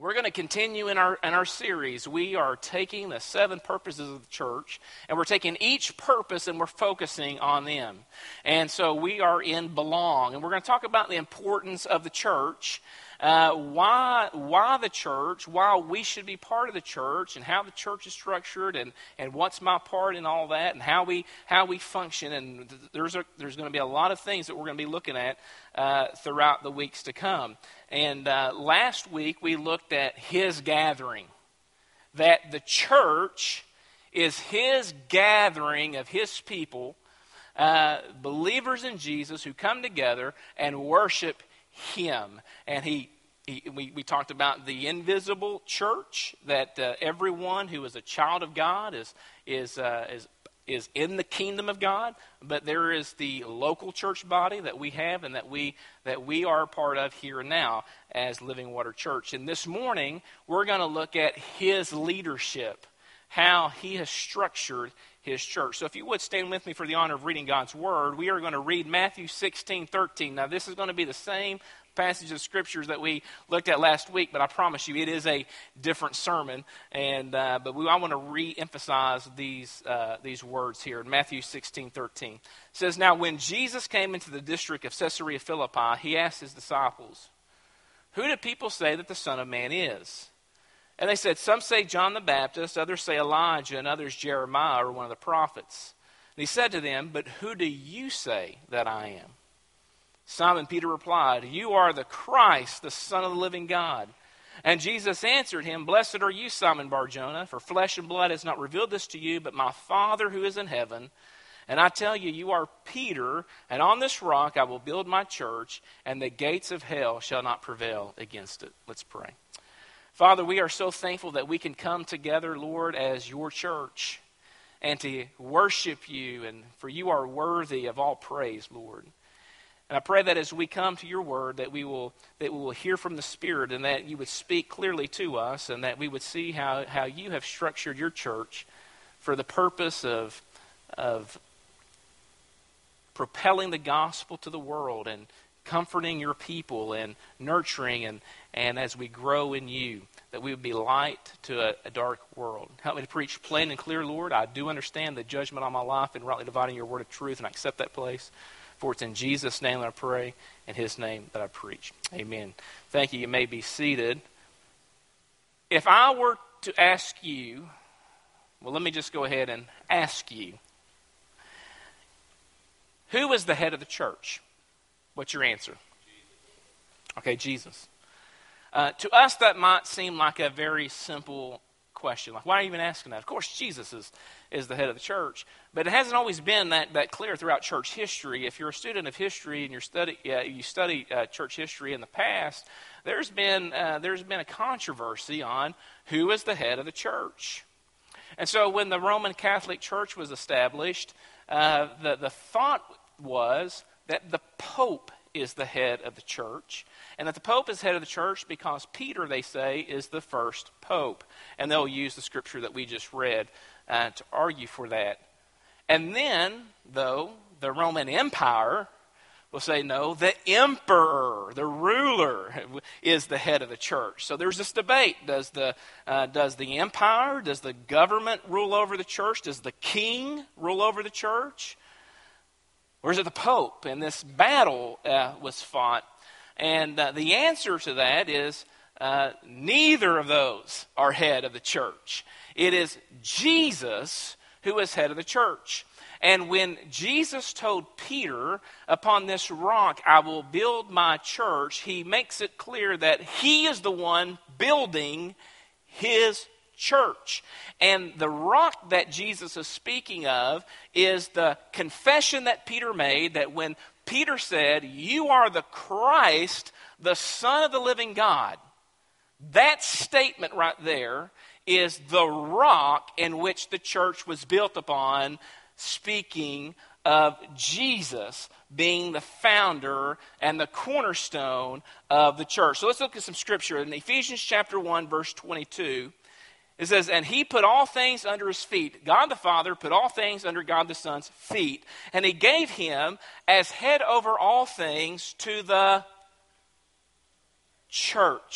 We're going to continue in our series. We are taking the 7 purposes of the church, and we're taking each purpose and we're focusing on them. And so we are in belong, and we're going to talk about the importance of the church, why the church, why we should be part of the church, and how the church is structured, and what's my part in all that, and how we function. And there's going to be a lot of things that we're going to be looking at throughout the weeks to come. And last week we looked at his gathering, that the church is his gathering of his people, believers in Jesus who come together and worship him. And we talked about the invisible church, that everyone who is a child of God is in the kingdom of God, but there is the local church body that we have and that we are a part of here and now as Living Water Church. And this morning, we're going to look at his leadership, how he has structured his church. So if you would stand with me for the honor of reading God's Word, we are going to read Matthew 16:13. Now this is going to be the same passage of scriptures that we looked at last week, but I promise you it is a different sermon. And I want to re-emphasize these words here in Matthew 16:13. It says, "Now when Jesus came into the district of Caesarea Philippi, he asked his disciples, 'Who do people say that the Son of Man is?' And they said, 'Some say John the Baptist, others say Elijah, and others Jeremiah or one of the prophets.' And he said to them, 'But who do you say that I am?' Simon Peter replied, 'You are the Christ, the Son of the living God.' And Jesus answered him, 'Blessed are you, Simon Bar-Jonah, for flesh and blood has not revealed this to you, but my Father who is in heaven. And I tell you, you are Peter, and on this rock I will build my church, and the gates of hell shall not prevail against it.'" Let's pray. Father, we are so thankful that we can come together, Lord, as your church, and to worship you, and for you are worthy of all praise, Lord. And I pray that as we come to your word, that we will hear from the Spirit, and that you would speak clearly to us, and that we would see how you have structured your church for the purpose of propelling the gospel to the world and comforting your people and nurturing and as we grow in you, that we would be light to a dark world. Help me to preach plain and clear, Lord. I do understand the judgment on my life and rightly dividing your word of truth, and I accept that place. For it's in Jesus' name that I pray, in his name that I preach. Amen. Thank you. You may be seated. If I were to ask you, well, let me just go ahead and ask you, who is the head of the church? What's your answer? Okay, Jesus. To us, that might seem like a very simple question. Like, why are you even asking that? Of course, Jesus is the head of the church. But it hasn't always been that clear throughout church history. If you're a student of history and you study church history in the past, there's been a controversy on who is the head of the church. And so when the Roman Catholic Church was established, the thought was that the Pope is the head of the church, and that the Pope is head of the church because Peter, they say, is the first Pope. And they'll use the scripture that we just read to argue for that. And then, though, the Roman Empire will say, no, the emperor, the ruler, is the head of the church. So there's this debate. Does the empire, does the government rule over the church? Does the king rule over the church? Or is it the Pope? And this battle was fought. And the answer to that is neither of those are head of the church. It is Jesus who is head of the church. And when Jesus told Peter, "Upon this rock I will build my church," he makes it clear that he is the one building his church. And the rock that Jesus is speaking of is the confession that Peter made, that when Peter said, "You are the Christ, the Son of the living God," that statement right there is the rock in which the church was built upon, speaking of Jesus being the founder and the cornerstone of the church. So let's look at some scripture. In Ephesians chapter 1, verse 22, it says, "And he put all things under his feet." God the Father put all things under God the Son's feet. "And he gave him as head over all things to the church,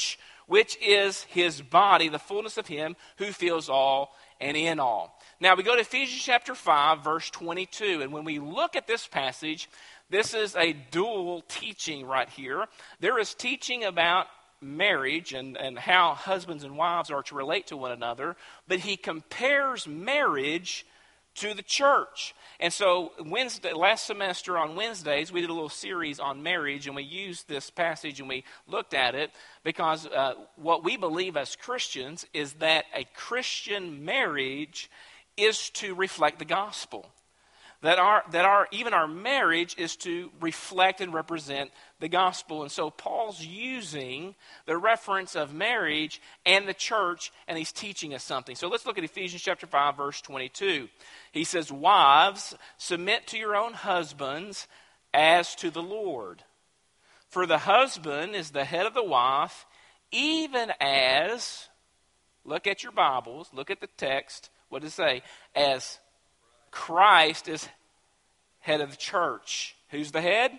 which is his body, the fullness of him who fills all and in all. Now we go to Ephesians chapter 5, verse 22. And when we look at this passage, this is a dual teaching right here. There is teaching about marriage and how husbands and wives are to relate to one another, but he compares marriage to the church. And so last semester on Wednesdays, we did a little series on marriage, and we used this passage and we looked at it because what we believe as Christians is that a Christian marriage is to reflect the gospel. That even our marriage is to reflect and represent the gospel. And so Paul's using the reference of marriage and the church, and he's teaching us something. So let's look at Ephesians chapter 5, verse 22. He says, "Wives, submit to your own husbands as to the Lord. For the husband is the head of the wife, even as," look at your Bibles, look at the text, what does it say? "As Christ is head of the church." Who's the head?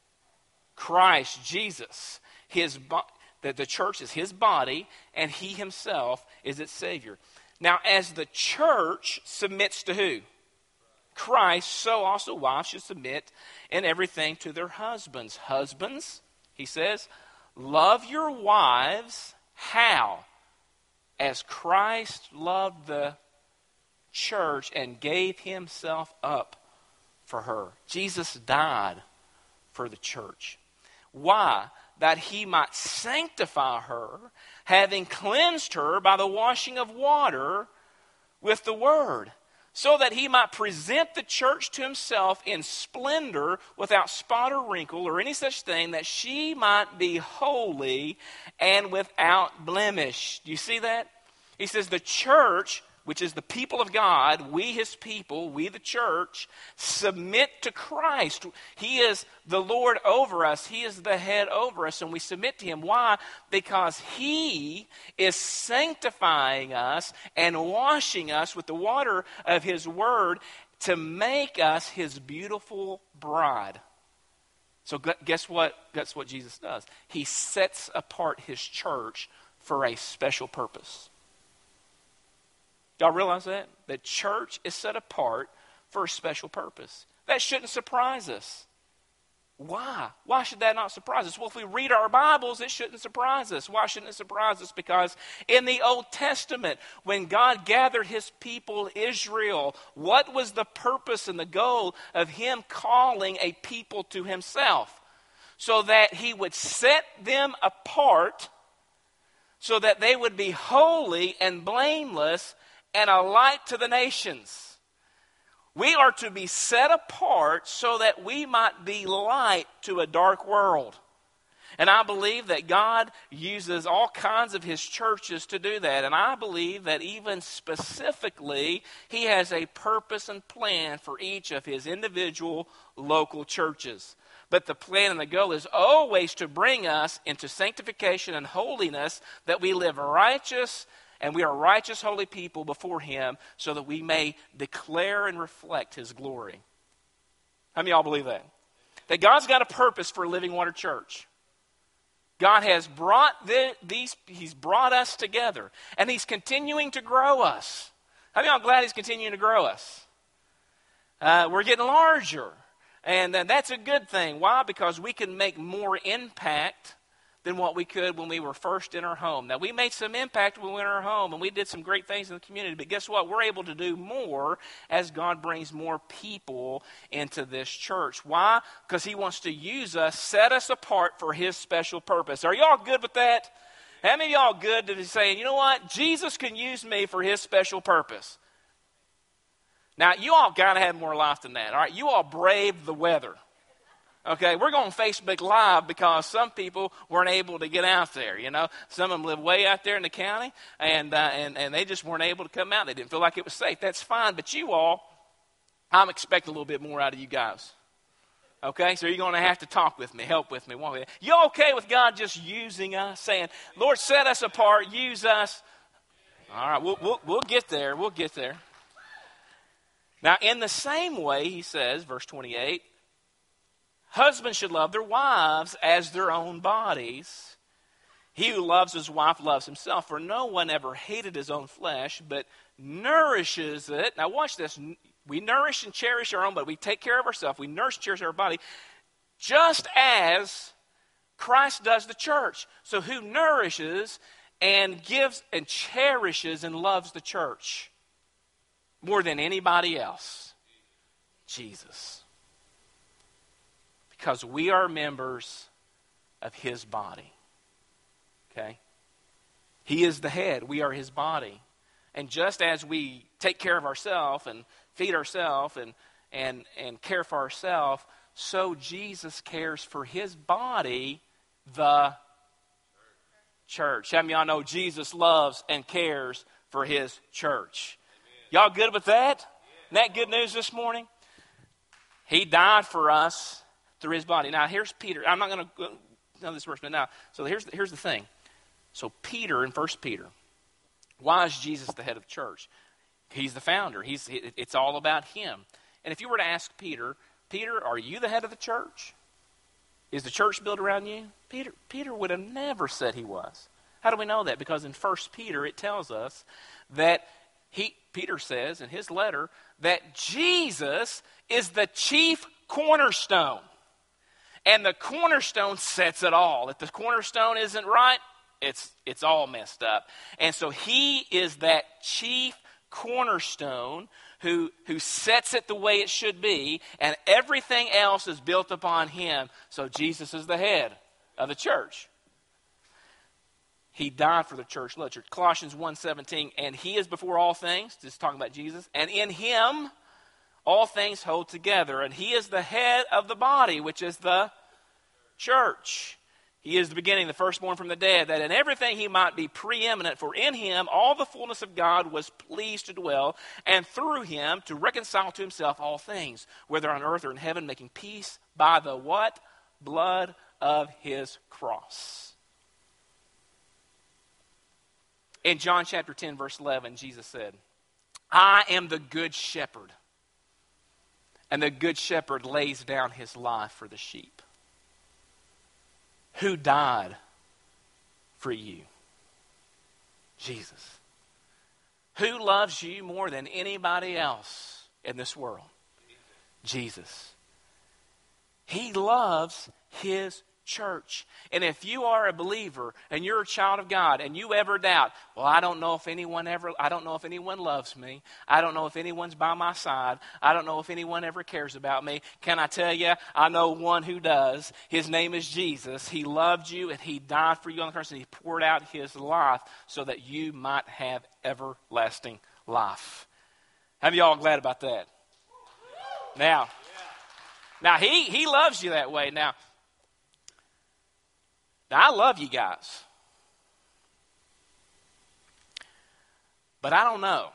Christ, Jesus. The church is his body, and he himself is its Savior. Now, as the church submits to who? Christ, so also wives should submit in everything to their husbands. Husbands, he says, love your wives. How? As Christ loved the church and gave himself up for her. Jesus died for the church. Why? That he might sanctify her, having cleansed her by the washing of water with the word, so that he might present the church to himself in splendor, without spot or wrinkle or any such thing, that she might be holy and without blemish. Do you see that? He says the church, which is the people of God, we his people, we the church, submit to Christ. He is the Lord over us. He is the head over us, and we submit to him. Why? Because he is sanctifying us and washing us with the water of his word to make us his beautiful bride. So guess what? That's what Jesus does. He sets apart his church for a special purpose. Y'all realize that? The church is set apart for a special purpose. That shouldn't surprise us. Why? Why should that not surprise us? Well, if we read our Bibles, it shouldn't surprise us. Why shouldn't it surprise us? Because in the Old Testament, when God gathered his people Israel, what was the purpose and the goal of him calling a people to himself? So that he would set them apart, so that they would be holy and blameless and a light to the nations. We are to be set apart so that we might be light to a dark world. And I believe that God uses all kinds of his churches to do that. And I believe that even specifically, he has a purpose and plan for each of his individual local churches. But the plan and the goal is always to bring us into sanctification and holiness, that we live righteous, and we are righteous, holy people before him, so that we may declare and reflect his glory. How many of y'all believe that? That God's got a purpose for Living Water Church. God has brought he's brought us together, and he's continuing to grow us. How many of y'all glad he's continuing to grow us? We're getting larger, and that's a good thing. Why? Because we can make more impact than what we could when we were first in our home. Now, we made some impact when we were in our home, and we did some great things in the community, but guess what? We're able to do more as God brings more people into this church. Why? Because he wants to use us, set us apart for his special purpose. Are y'all good with that? How many of y'all good to saying, you know what? Jesus can use me for his special purpose. Now, you all got to have more life than that, all right? You all braved the weather. Okay, we're going Facebook Live because some people weren't able to get out there, you know. Some of them live way out there in the county, and they just weren't able to come out. They didn't feel like it was safe. That's fine, but you all, I'm expecting a little bit more out of you guys. Okay, so you're going to have to talk with me, help with me. You okay with God just using us, saying, Lord, set us apart, use us? All right, we'll get there. We'll get there. Now, in the same way, he says, verse 28, husbands should love their wives as their own bodies. He who loves his wife loves himself, for no one ever hated his own flesh, but nourishes it. Now watch this. We nourish and cherish our own body. We take care of ourselves. We nourish and cherish our body, just as Christ does the church. So who nourishes and gives and cherishes and loves the church more than anybody else? Jesus. Because we are members of his body. Okay? He is the head. We are his body. And just as we take care of ourselves and feed ourselves and care for ourselves, so Jesus cares for his body, the church. How many of y'all know Jesus loves and cares for his church? Y'all good with that? Isn't that good news this morning? He died for us through his body. Now here's Peter. I'm not going to know this verse, but now, so here's the thing. So Peter in 1 Peter, why is Jesus the head of the church? He's the founder. It's all about him. And if you were to ask Peter, are you the head of the church? Is the church built around you? Peter would have never said he was. How do we know that? Because in 1 Peter it tells us that Peter says in his letter that Jesus is the chief cornerstone. And the cornerstone sets it all. If the cornerstone isn't right, it's all messed up. And so he is that chief cornerstone who sets it the way it should be, and everything else is built upon him. So Jesus is the head of the church. He died for the church. Look, Colossians 1:17, and he is before all things, just talking about Jesus, and in him all things hold together, and he is the head of the body, which is the church. He is the beginning, the firstborn from the dead, that in everything he might be preeminent. For in him all the fullness of God was pleased to dwell, and through him to reconcile to himself all things, whether on earth or in heaven, making peace by the what? Blood of his cross. In John chapter 10, verse 11, Jesus said, I am the good shepherd, and the good shepherd lays down his life for the sheep. Who died for you? Jesus. Who loves you more than anybody else in this world? Jesus. He loves his church. And if you are a believer and you're a child of God and you ever doubt, well, I don't know if anyone loves me. I don't know if anyone's by my side. I don't know if anyone ever cares about me. Can I tell you, I know one who does. His name is Jesus. He loved you and he died for you on the cross and he poured out his life so that you might have everlasting life. How many of y'all glad about that? Now he loves you that way. Now, I love you guys. But I don't know.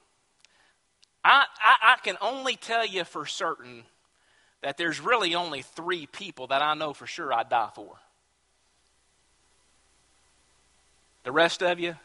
I can only tell you for certain that there's really only 3 people that I know for sure I'd die for. The rest of you,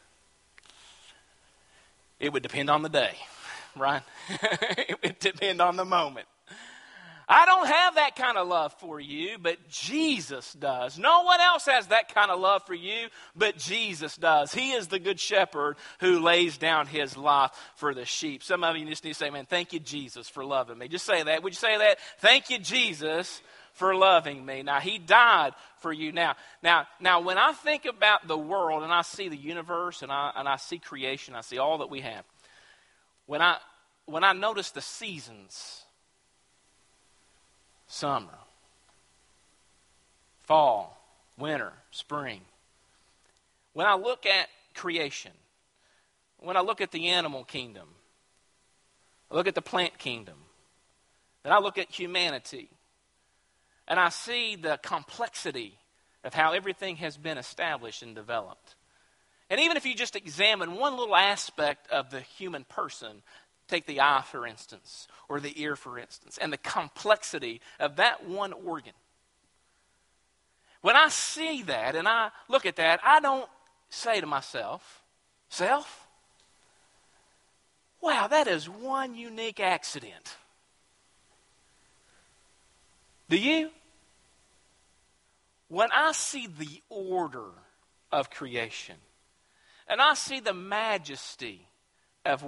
it would depend on the day, right? It would depend on the moment. I don't have that kind of love for you, but Jesus does. No one else has that kind of love for you, but Jesus does. He is the good shepherd who lays down his life for the sheep. Some of you just need to say, man, thank you, Jesus, for loving me. Just say that. Would you say that? Thank you, Jesus, for loving me. Now, he died for you. Now, when I think about the world and I see the universe and I see creation, I see all that we have. When I notice the seasons, summer, fall, winter, spring. When I look at creation, when I look at the animal kingdom, I look at the plant kingdom, then I look at humanity, and I see the complexity of how everything has been established and developed. And even if you just examine one little aspect of the human person, take the eye, for instance, or the ear, for instance, and the complexity of that one organ. When I see that and I look at that, I don't say to myself, self, wow, that is one unique accident. Do you? When I see the order of creation. And I see the majesty of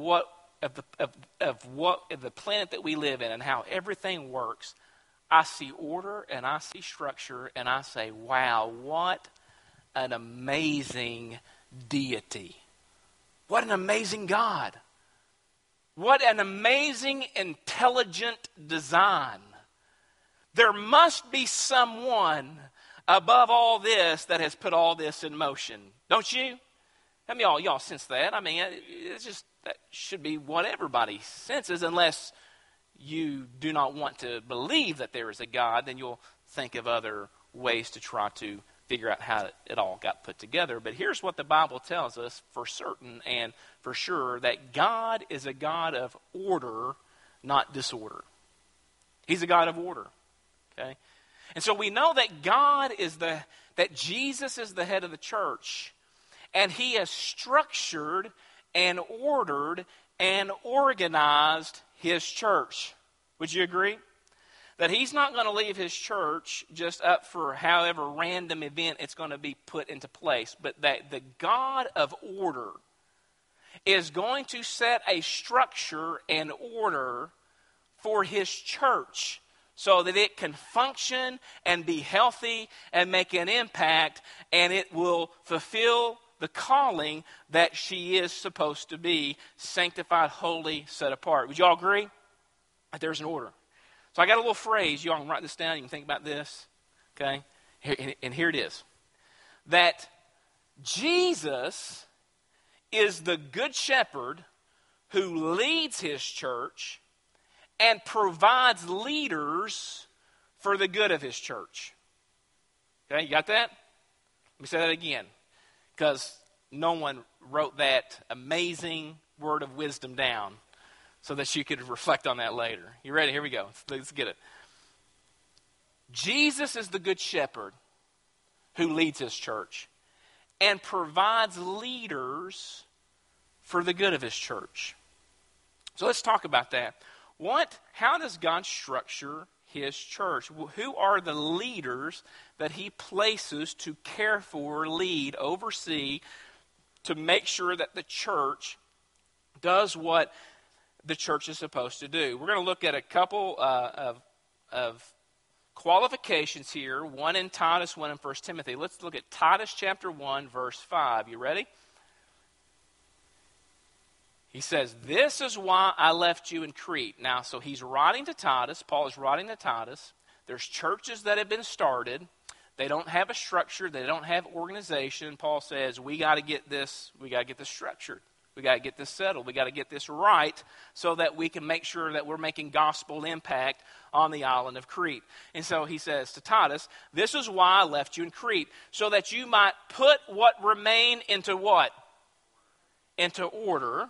the planet that we live in and how everything works. I see order and I see structure and I say, wow, what an amazing deity. What an amazing God. What an amazing, intelligent design. There must be someone above all this that has put all this in motion. Don't you? I mean, y'all sense that. I mean, it's just, that should be what everybody senses, unless you do not want to believe that there is a God, then you'll think of other ways to try to figure out how it all got put together. But here's what the Bible tells us for certain and for sure, that God is a God of order, not disorder. He's a God of order. Okay? And so we know that that Jesus is the head of the church, and he has structured and ordered and organized his church. Would you agree? That he's not going to leave his church just up for however random event it's going to be put into place, but that the God of order is going to set a structure and order for his church so that it can function and be healthy and make an impact, and it will fulfill the calling that she is supposed to be: sanctified, holy, set apart. Would you all agree that there's an order? So I got a little phrase. You all can write this down. You can think about this. Okay? And here it is. That Jesus is the good shepherd who leads his church and provides leaders for the good of his church. Okay, you got that? Let me say that again, because no one wrote that amazing word of wisdom down so that you could reflect on that later. You ready? Here we go. Let's get it. Jesus is the good shepherd who leads his church and provides leaders for the good of his church. So let's talk about that. How does God structure his church? Who are the leaders that he places to care for, lead, oversee, to make sure that the church does what the church is supposed to do? We're going to look at a couple of qualifications here, one in Titus, one in 1 Timothy. Let's look at Titus chapter 1, verse 5. You ready? He says, "This is why I left you in Crete." Now, so he's writing to Titus. Paul is writing to Titus. There's churches that have been started. They don't have a structure. They don't have organization. Paul says, we got to get this structured. We got to get this settled. We got to get this right so that we can make sure that we're making gospel impact on the island of Crete. And so he says to Titus, "This is why I left you in Crete, so that you might put what remain into what? Into order,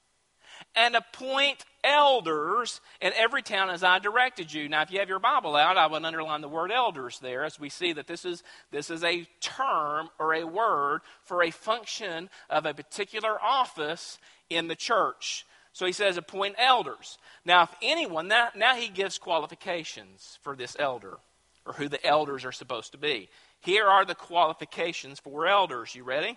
and appoint elders in every town as I directed you." Now, if you have your Bible out, I would underline the word elders there, as we see that this is a term or a word for a function of a particular office in the church. So he says appoint elders. Now, if anyone, now he gives qualifications for this elder, or who the elders are supposed to be. Here are the qualifications for elders. You ready?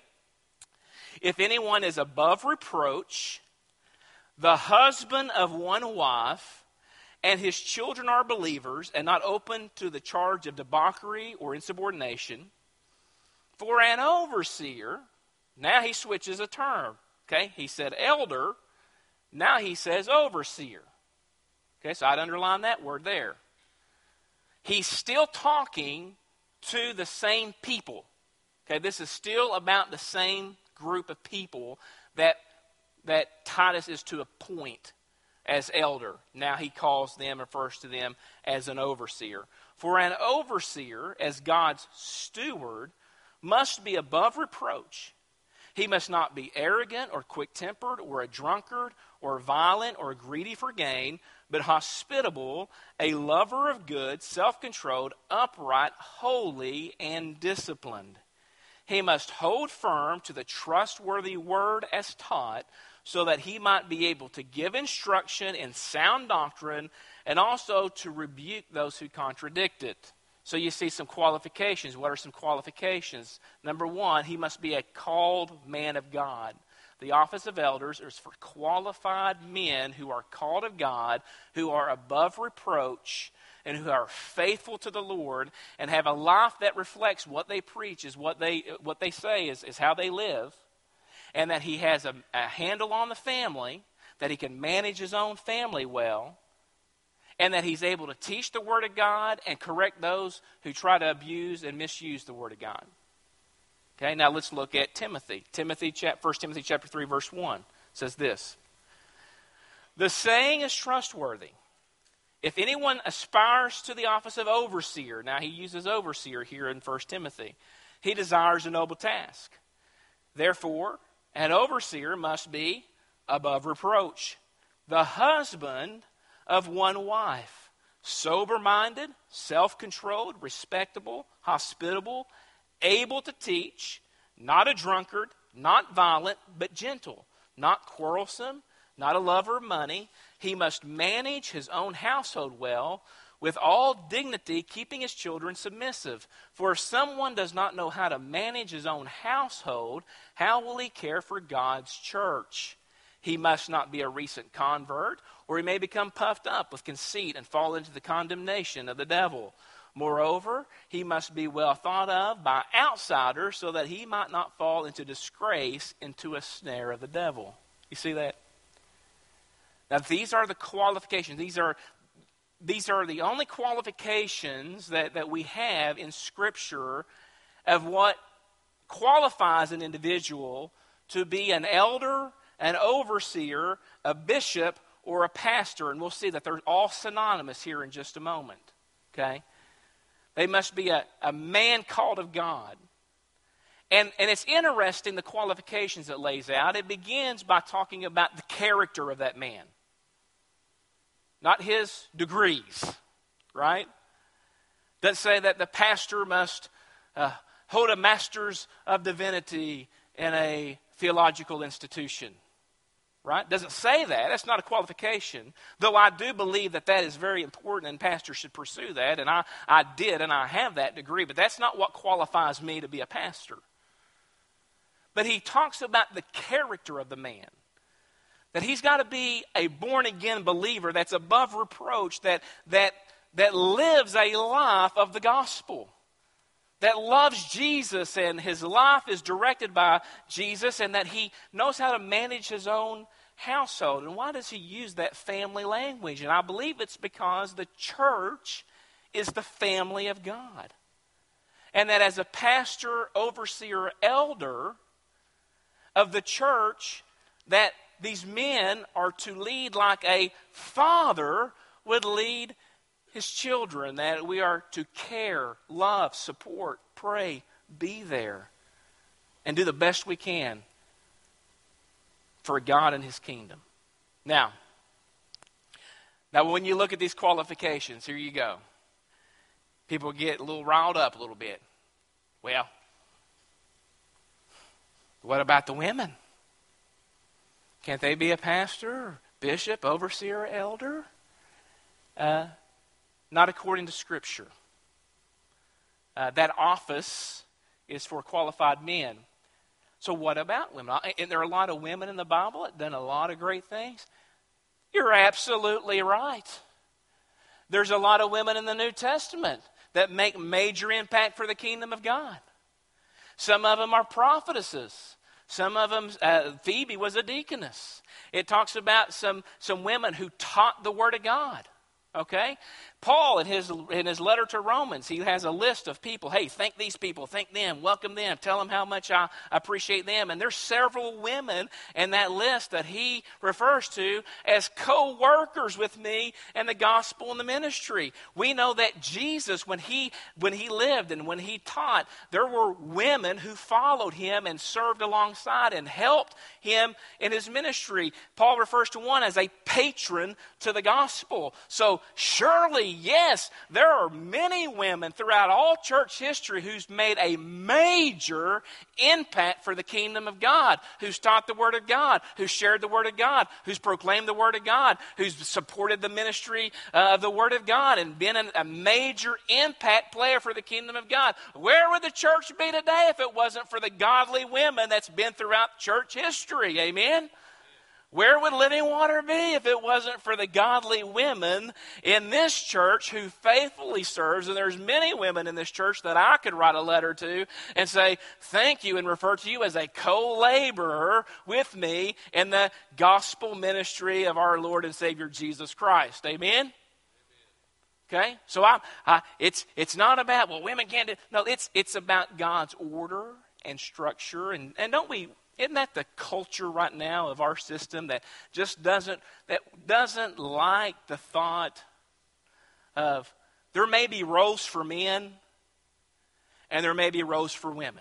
"If anyone is above reproach, the husband of one wife, and his children are believers, and not open to the charge of debauchery or insubordination. For an overseer," now he switches a term. Okay, he said elder, now he says overseer. Okay, so I'd underline that word there. He's still talking to the same people. Okay, this is still about the same group of people that Titus is to appoint as elder. Now he calls them, refers to them as an overseer. "For an overseer, as God's steward, must be above reproach. He must not be arrogant or quick-tempered or a drunkard or violent or greedy for gain, but hospitable, a lover of good, self-controlled, upright, holy, and disciplined. He must hold firm to the trustworthy word as taught, so that he might be able to give instruction in sound doctrine and also to rebuke those who contradict it." So you see some qualifications. What are some qualifications? Number one, he must be a called man of God. The office of elders is for qualified men who are called of God, who are above reproach, and who are faithful to the Lord, and have a life that reflects what they preach, is what they say is how they live, and that he has a handle on the family, that he can manage his own family well, and that he's able to teach the Word of God and correct those who try to abuse and misuse the Word of God. Okay, now let's look at Timothy. 1 Timothy chapter 3, verse 1 says this. The saying is trustworthy. If anyone aspires to the office of overseer, now he uses overseer here in 1 Timothy, he desires a noble task. Therefore, an overseer must be above reproach, the husband of one wife, sober-minded, self-controlled, respectable, hospitable, able to teach, not a drunkard, not violent, but gentle, not quarrelsome, not a lover of money. He must manage his own household well, with all dignity, keeping his children submissive. For if someone does not know how to manage his own household, how will he care for God's church? He must not be a recent convert, or he may become puffed up with conceit and fall into the condemnation of the devil. Moreover, he must be well thought of by outsiders, so that he might not fall into disgrace, into a snare of the devil. You see that? Now, these are the qualifications. These are the only qualifications that we have in Scripture of what qualifies an individual to be an elder, an overseer, a bishop, or a pastor. And we'll see that they're all synonymous here in just a moment. Okay? They must be a man called of God. And it's interesting, the qualifications it lays out. It begins by talking about the character of that man. Not his degrees, right? Doesn't say that the pastor must hold a master's of divinity in a theological institution, right? Doesn't say that. That's not a qualification. Though I do believe that is very important and pastors should pursue that. And I did and I have that degree. But that's not what qualifies me to be a pastor. But he talks about the character of the man. That he's got to be a born-again believer that's above reproach, that lives a life of the gospel, that loves Jesus and his life is directed by Jesus, and that he knows how to manage his own household. And why does he use that family language? And I believe it's because the church is the family of God. And that as a pastor, overseer, elder of the church, that these men are to lead like a father would lead his children, that we are to care, love, support, pray, be there, and do the best we can for God and his kingdom. Now when you look at these qualifications, here you go. People get a little riled up a little bit. Well, what about the women? Can't they be a pastor, bishop, overseer, or elder? Not according to Scripture. That office is for qualified men. So what about women? And there are a lot of women in the Bible that have done a lot of great things. You're absolutely right. There's a lot of women in the New Testament that make major impact for the kingdom of God. Some of them are prophetesses. Some of them, Phoebe was a deaconess. It talks about some women who taught the Word of God. Okay? Paul, in his letter to Romans, he has a list of people. Hey, thank these people, thank them, welcome them, tell them how much I appreciate them. And there's several women in that list that he refers to as co-workers with me in the gospel and the ministry. We know that Jesus, when he lived and when he taught, there were women who followed him and served alongside and helped him in his ministry. Paul refers to one as a patron to the gospel. So surely yes, there are many women throughout all church history who's made a major impact for the kingdom of God, who's taught the Word of God, who's shared the Word of God, who's proclaimed the Word of God, who's supported the ministry of the Word of God and been a major impact player for the kingdom of God. Where would the church be today if it wasn't for the godly women that's been throughout church history? Amen? Where would Living Water be if it wasn't for the godly women in this church who faithfully serves? And there's many women in this church that I could write a letter to and say, thank you, and refer to you as a co-laborer with me in the gospel ministry of our Lord and Savior Jesus Christ. Amen? Okay? So it's not about, well, women can't do. No, it's about God's order and structure. And don't we... Isn't that the culture right now of our system that just doesn't like the thought of there may be roles for men and there may be roles for women?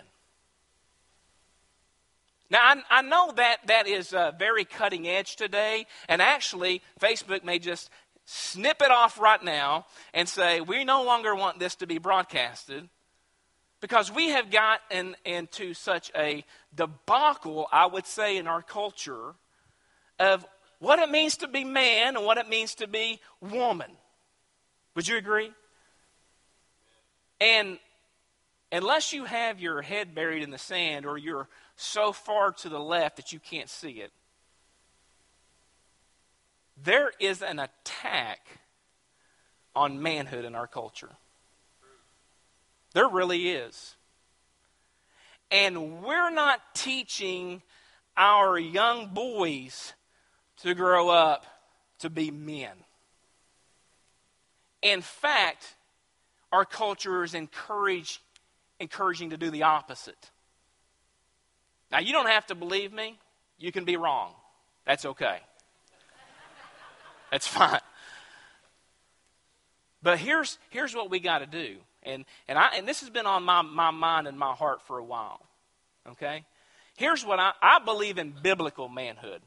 Now, I know that is very cutting edge today, and actually Facebook may just snip it off right now and say, we no longer want this to be broadcasted. Because we have gotten into such a debacle, I would say, in our culture of what it means to be man and what it means to be woman. Would you agree? And unless you have your head buried in the sand or you're so far to the left that you can't see it, there is an attack on manhood in our culture. There really is. And we're not teaching our young boys to grow up to be men. In fact, our culture is encouraging to do the opposite. Now, you don't have to believe me. You can be wrong. That's okay. That's fine. But here's what we got to do. And this has been on my mind and my heart for a while. Okay? Here's what I believe in biblical manhood.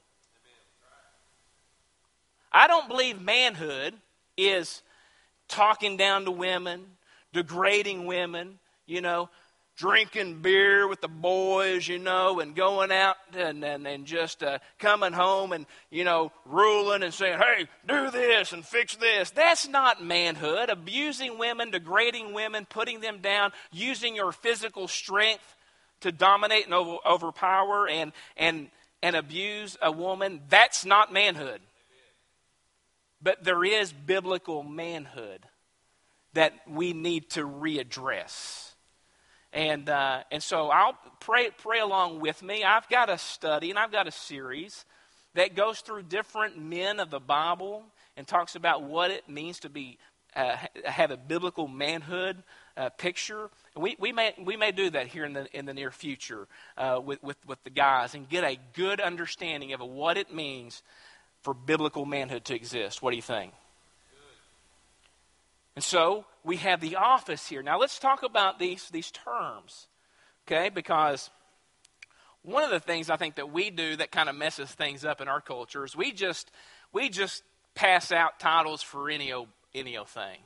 I don't believe manhood is talking down to women, degrading women, drinking beer with the boys, and going out and just coming home and, ruling and saying, hey, do this and fix this. That's not manhood. Abusing women, degrading women, putting them down, using your physical strength to dominate and overpower and abuse a woman, that's not manhood. But there is biblical manhood that we need to readdress. And so I'll pray along with me. I've got a study and I've got a series that goes through different men of the Bible and talks about what it means to be have a biblical manhood picture. We may do that here in the near future with the guys and get a good understanding of what it means for biblical manhood to exist. What do you think? And so we have the office here. Now let's talk about these terms, okay? Because one of the things I think that we do that kind of messes things up in our culture is we just pass out titles for any old thing.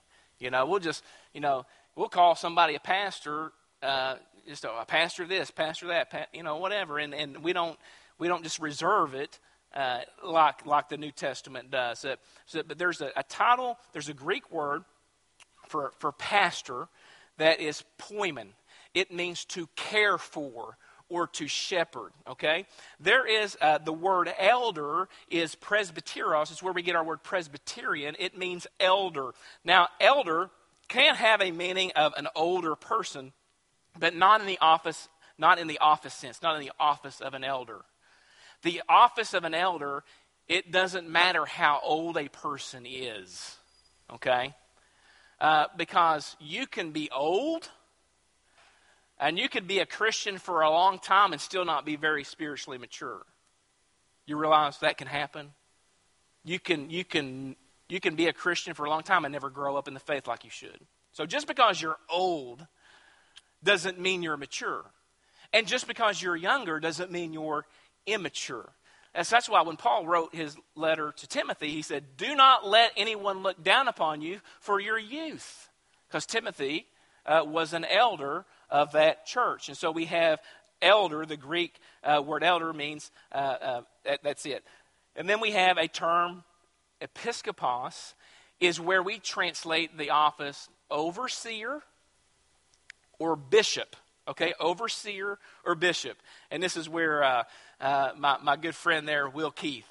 We'll call somebody a pastor, just a pastor this, pastor that, whatever, and we don't just reserve it. Like the New Testament does. But there's a title, there's a Greek word for pastor that is poimen. It means to care for or to shepherd, okay? There is the word elder is presbyteros. It's where we get our word Presbyterian. It means elder. Now, elder can have a meaning of an older person, but not in the office sense, not in the office of an elder. The office of an elder, it doesn't matter how old a person is, okay? Because you can be old, and you could be a Christian for a long time and still not be very spiritually mature. You realize that can happen? You can be a Christian for a long time and never grow up in the faith like you should. So just because you're old doesn't mean you're mature. And just because you're younger doesn't mean you're immature. that's why when Paul wrote his letter to Timothy, he said, do not let anyone look down upon you for your youth. Because Timothy was an elder of that church. And so we have elder, the Greek word elder means, that's it. And then we have a term, episkopos, is where we translate the office overseer or bishop. Okay, overseer or bishop. And this is where my good friend there, Will Keith,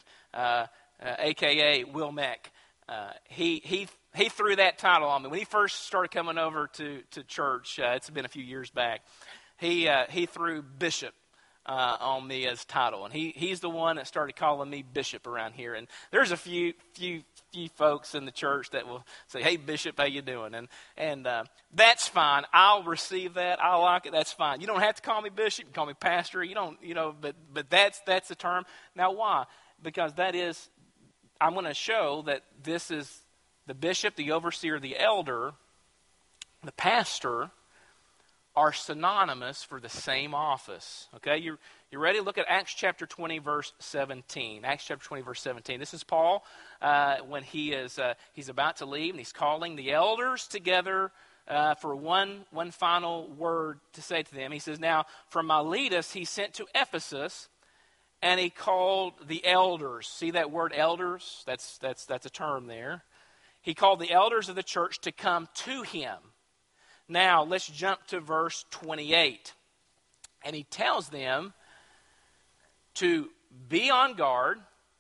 a.k.a. Will Meck, he threw that title on me. When he first started coming over to church, it's been a few years back, he threw bishop on me as title. And he's the one that started calling me bishop around here. And there's a few folks in the church that will say, hey, bishop, how you doing? And that's fine. I'll receive that. I like it. That's fine. You don't have to call me bishop. You can call me pastor. You don't, but that's the term. Now, why? Because I'm going to show that this is the bishop, the overseer, the elder, the pastor are synonymous for the same office. Okay, you ready? Look at Acts chapter 20, verse 17. Acts chapter 20, verse 17. This is Paul when he's about to leave, and he's calling the elders together for one final word to say to them. He says, now, from Miletus he sent to Ephesus, and he called the elders. See that word elders? That's a term there. He called the elders of the church to come to him. Now, let's jump to verse 28. And he tells them to be on guard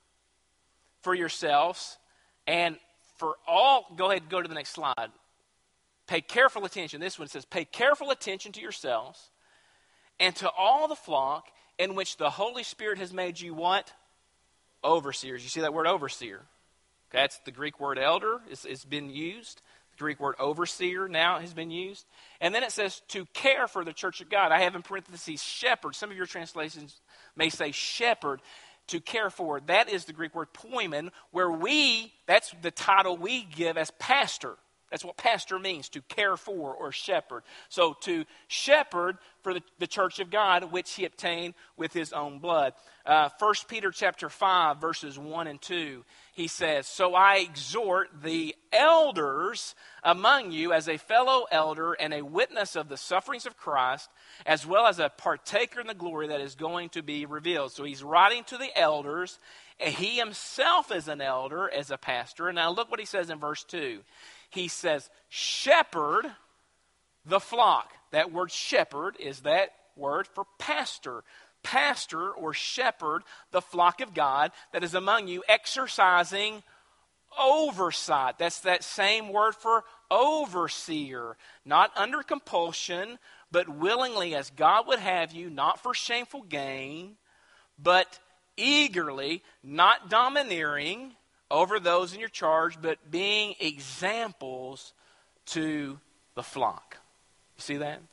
for yourselves and for all. Go ahead and go to the next slide. Pay careful attention. This one says, pay careful attention to yourselves and to all the flock in which the Holy Spirit has made you what? Overseers. You see that word overseer? Okay, that's the Greek word elder. It's been used. The Greek word overseer now has been used. And then it says to care for the church of God. I have in parentheses shepherd. Some of your translations may say shepherd. To care for. That is the Greek word poimen, where that's the title we give as pastor. That's what pastor means, to care for or shepherd. So to shepherd for the church of God, which he obtained with his own blood. 1 Peter chapter 5, verses 1 and 2, he says, so I exhort the elders among you as a fellow elder and a witness of the sufferings of Christ, as well as a partaker in the glory that is going to be revealed. So he's writing to the elders, and he himself is an elder, as a pastor. And now look what he says in verse 2. He says, shepherd the flock. That word shepherd is that word for pastor. Pastor or shepherd the flock of God that is among you, exercising oversight. That's that same word for overseer. Not under compulsion, but willingly as God would have you, not for shameful gain, but eagerly, not domineering over those in your charge, but being examples to the flock. You see that?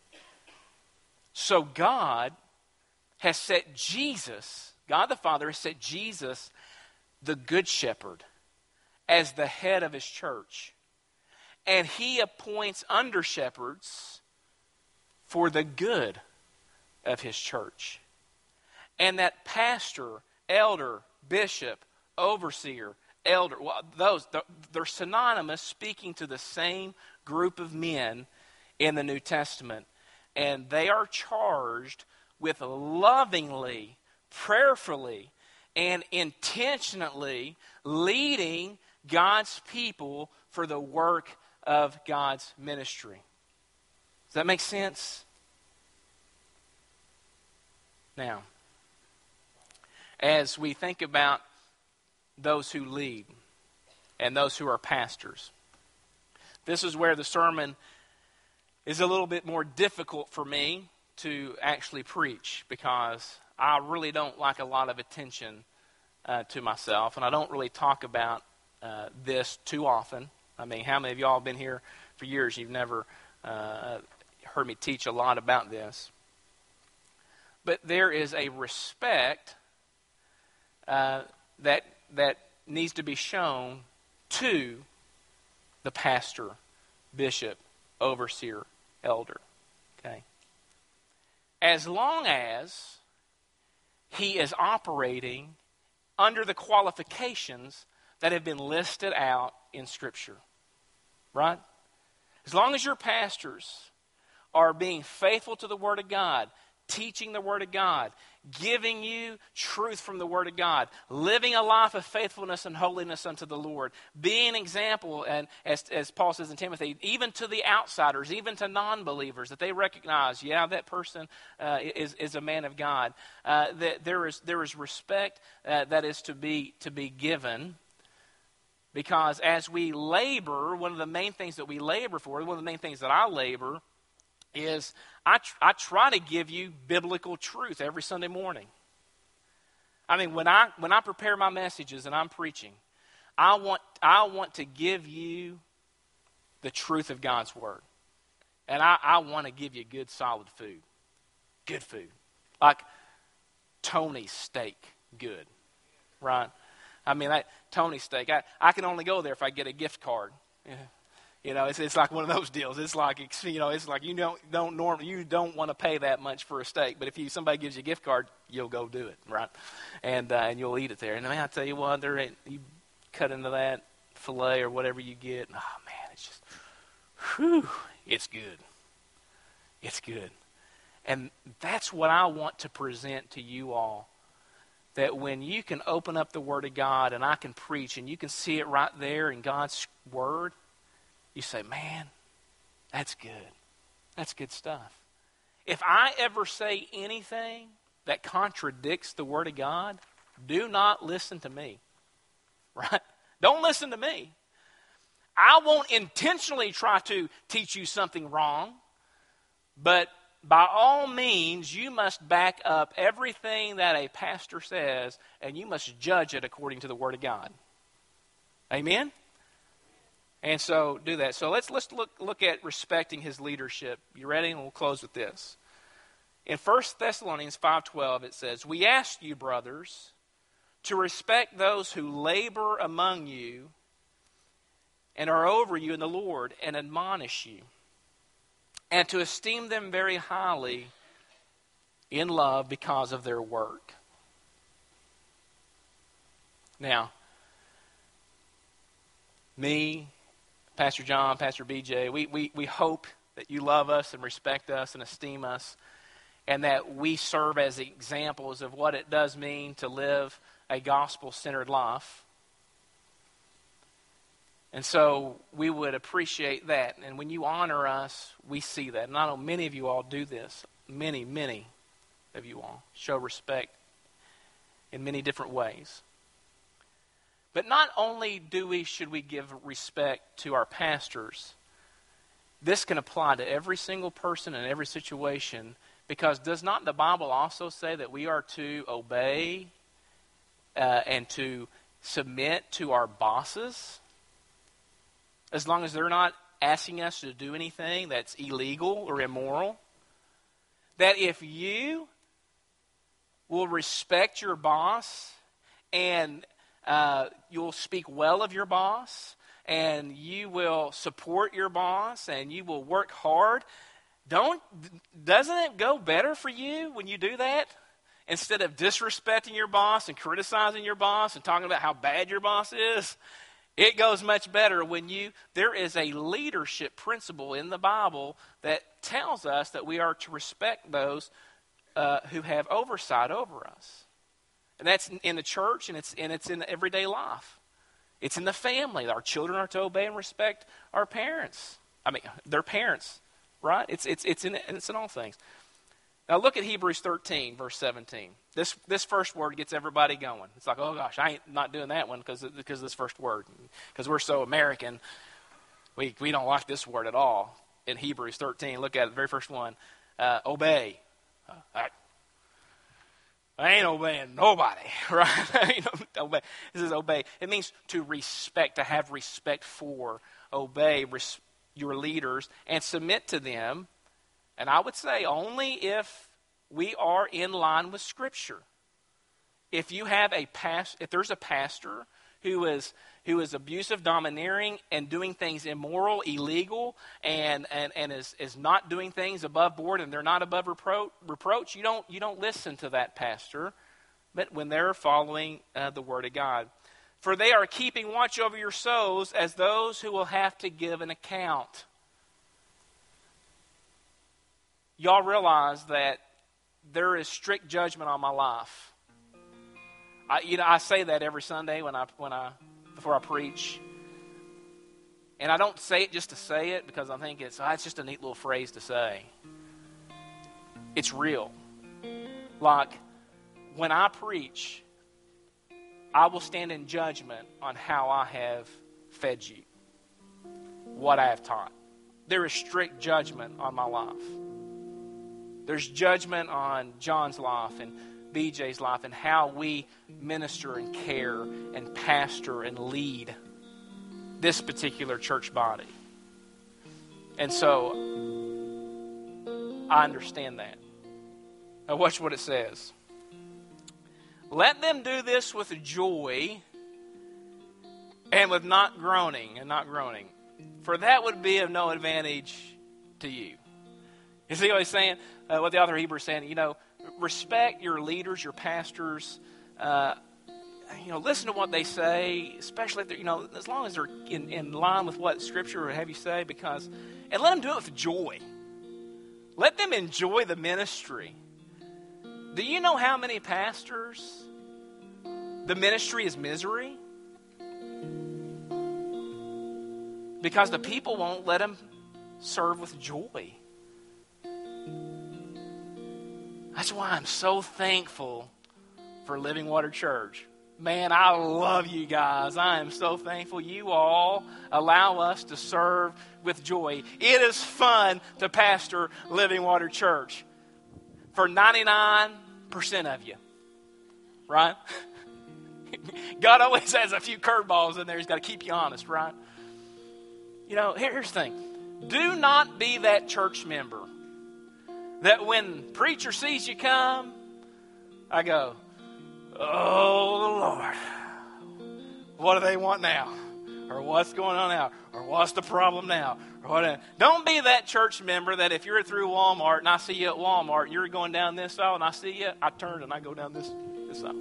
So God has set Jesus, God the Father has set Jesus, the Good Shepherd, as the head of his church. And he appoints under shepherds for the good of his church. And that pastor, elder, bishop, overseer, elder, they're synonymous, speaking to the same group of men in the New Testament. And they are charged with lovingly, prayerfully, and intentionally leading God's people for the work of God's ministry. Does that make sense? Now, as we think about those who lead and those who are pastors, this is where the sermon is a little bit more difficult for me to actually preach, because I really don't like a lot of attention to myself, and I don't really talk about this too often. I mean, how many of y'all have been here for years? You've never heard me teach a lot about this. But there is a respect that needs to be shown to the pastor, bishop, overseer, elder. Okay? As long as he is operating under the qualifications that have been listed out in Scripture. Right? As long as your pastors are being faithful to the Word of God, teaching the Word of God, giving you truth from the Word of God, living a life of faithfulness and holiness unto the Lord, being an example, and as Paul says in Timothy, even to the outsiders, even to non-believers, that they recognize, yeah, that person is a man of God. That there is respect that is to be given. Because as we labor, one of the main things that we labor for, one of the main things that I labor, is I try to give you biblical truth every Sunday morning. I mean, when I prepare my messages and I'm preaching, I want to give you the truth of God's Word. And I want to give you good, solid food. Good food. Like Tony's steak, good. Right? I mean, Tony's steak, I can only go there if I get a gift card. Yeah. You know, it's like one of those deals. It's like, you know, it's like you don't want to pay that much for a steak, but if somebody gives you a gift card, you'll go do it, right? And you'll eat it there. And I tell you what, you cut into that filet or whatever you get. Oh man, it's just, it's good. It's good. And that's what I want to present to you all. That when you can open up the Word of God and I can preach and you can see it right there in God's Word, you say, man, that's good. That's good stuff. If I ever say anything that contradicts the Word of God, do not listen to me. Right? Don't listen to me. I won't intentionally try to teach you something wrong, but by all means, you must back up everything that a pastor says, and you must judge it according to the Word of God. Amen? And so, do that. So let's look at respecting his leadership. You ready? And we'll close with this. In 1 Thessalonians 5:12, it says, "We ask you, brothers, to respect those who labor among you and are over you in the Lord and admonish you, and to esteem them very highly in love because of their work." Now, me, Pastor John, Pastor BJ, we hope that you love us and respect us and esteem us, and that we serve as examples of what it does mean to live a gospel-centered life. And so we would appreciate that. And when you honor us, we see that. And I know many of you all do this. Many, many of you all show respect in many different ways. But not only should we give respect to our pastors, this can apply to every single person in every situation, because does not the Bible also say that we are to obey and to submit to our bosses? As long as they're not asking us to do anything that's illegal or immoral. That if you will respect your boss and you'll speak well of your boss and you will support your boss and you will work hard, doesn't it go better for you when you do that? Instead of disrespecting your boss and criticizing your boss and talking about how bad your boss is, it goes much better when there is a leadership principle in the Bible that tells us that we are to respect those who have oversight over us. And that's in the church, and it's in everyday life. It's in the family. Our children are to obey and respect our parents. I mean, their parents, right? It's in all things. Now look at Hebrews 13, verse 17. This first word gets everybody going. It's like, oh gosh, I ain't not doing that one because of this first word. Because we're so American, we don't like this word at all. In Hebrews 13, look at it, the very first one. Obey. I ain't obeying nobody, right? Obey. This is obey. It means to respect, to have respect for, obey your leaders, and submit to them. And I would say only if we are in line with Scripture. If there's a pastor who is abusive, domineering, and doing things immoral, illegal, and is not doing things above board, and they're not above reproach, you don't listen to that pastor. but when they're following the Word of God. For they are keeping watch over your souls as those who will have to give an account. Y'all realize that there is strict judgment on my life. I say that every Sunday before I preach. And I don't say it just to say it because I think it's just a neat little phrase to say. It's real. Like, when I preach, I will stand in judgment on how I have fed you, what I have taught. There is strict judgment on my life. There's judgment on John's life and BJ's life and how we minister and care and pastor and lead this particular church body. And so, I understand that. Now watch what it says. Let them do this with joy and with not groaning, for that would be of no advantage to you. You see what he's saying? What the author of Hebrews is saying, respect your leaders, your pastors. Listen to what they say, especially if they're, as long as they're in line with what Scripture would have you say, and let them do it with joy. Let them enjoy the ministry. Do you know how many pastors the ministry is misery? Because the people won't let them serve with joy. That's why I'm so thankful for Living Water Church. Man, I love you guys. I am so thankful you all allow us to serve with joy. It is fun to pastor Living Water Church for 99% of you, right? God always has a few curveballs in there. He's got to keep you honest, right? Here's the thing. Do not be that church member that when preacher sees you come, I go, oh, Lord, what do they want now? Or what's going on now? Or what's the problem now? Or what? Don't be that church member that if you're through Walmart and I see you at Walmart, you're going down this aisle and I see you, I turn and I go down this aisle.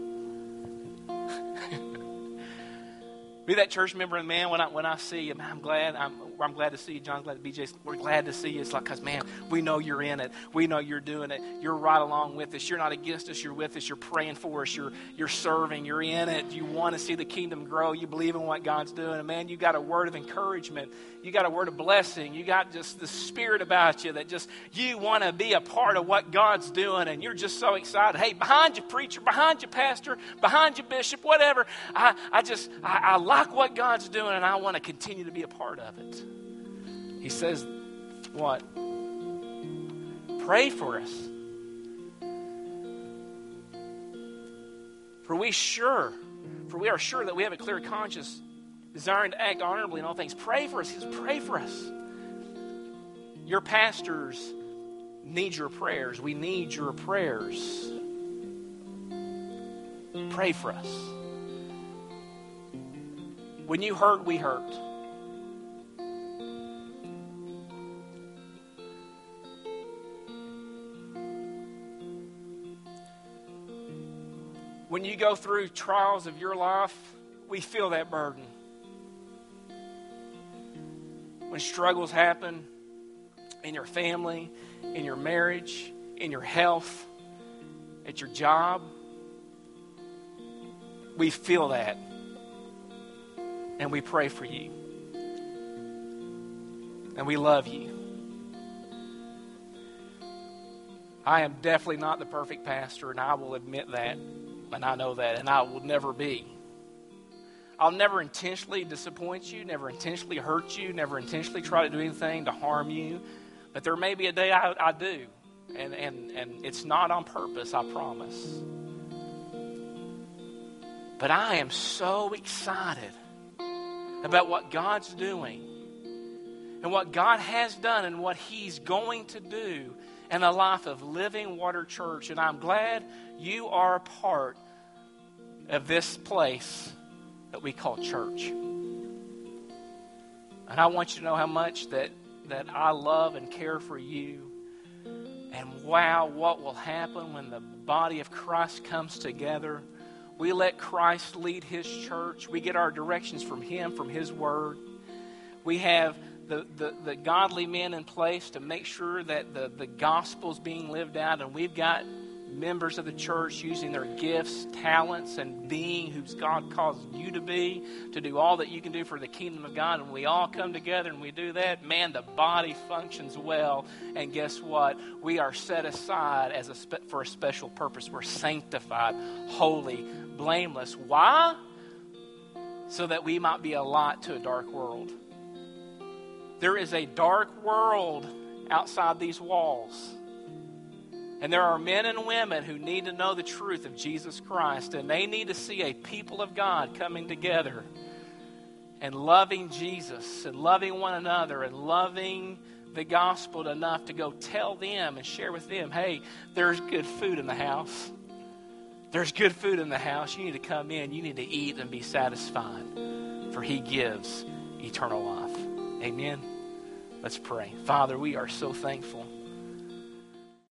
Be that church member, and man, when I see you, man, I'm glad to see you. John's glad to BJ's. We're glad to see you. It's like, because, man, we know you're in it. We know you're doing it. You're right along with us. You're not against us. You're with us. You're praying for us. You're serving. You're in it. You want to see the kingdom grow. You believe in what God's doing. And, man, you got a word of encouragement. You got a word of blessing. You got just the spirit about you that just you want to be a part of what God's doing. And you're just so excited. Hey, behind you, preacher. Behind you, pastor. Behind you, bishop. Whatever. I like what God's doing, and I want to continue to be a part of it. He says, what? Pray for us. For we are sure that we have a clear conscience, desiring to act honorably in all things. Pray for us. He says, pray for us. Your pastors need your prayers. We need your prayers. Pray for us. When you hurt, we hurt. When you go through trials of your life, we feel that burden. When struggles happen in your family, in your marriage, in your health, at your job, we feel that. And we pray for you. And we love you. I am definitely not the perfect pastor, and I will admit that. And I know that, and I will never be. I'll never intentionally disappoint you, never intentionally hurt you, never intentionally try to do anything to harm you. But there may be a day I do. And it's not on purpose, I promise. But I am so excited about what God's doing and what God has done and what He's going to do in the life of Living Water Church. And I'm glad you are a part of this place that we call church. And I want you to know how much that I love and care for you. And wow, what will happen when the body of Christ comes together? We let Christ lead His church. We get our directions from Him, from His Word. We have the godly men in place to make sure that the gospel is being lived out. And we've got members of the church using their gifts, talents, and being who God calls you to be, to do all that you can do for the kingdom of God. And we all come together and we do that. Man, the body functions well. And guess what? We are set aside for a special purpose. We're sanctified, holy, blameless. Why? So that we might be a light to a dark world. There is a dark world outside these walls. And there are men and women who need to know the truth of Jesus Christ. And they need to see a people of God coming together and loving Jesus and loving one another and loving the gospel enough to go tell them and share with them, hey, there's good food in the house. There's good food in the house. You need to come in. You need to eat and be satisfied. For He gives eternal life. Amen. Let's pray. Father, we are so thankful